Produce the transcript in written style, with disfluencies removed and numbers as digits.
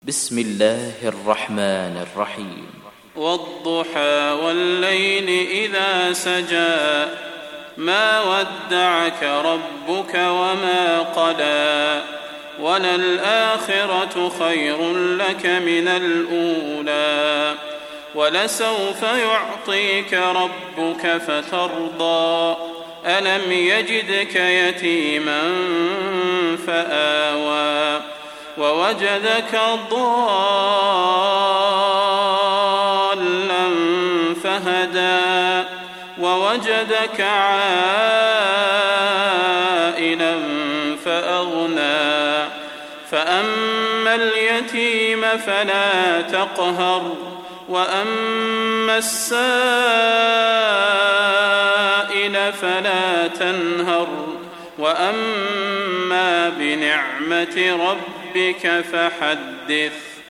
بسم الله الرحمن الرحيم والضحى والليل إذا سجى ما ودعك ربك وما قلى وللآخرة خير لك من الأولى ولسوف يعطيك ربك فترضى ألم يجدك يتيما فآوى ووجدك ضالا فهدى ووجدك عائلا فأغنى فأما اليتيم فلا تقهر وأما السائل فلا تنهر وأما بنعمة ربك فحدث.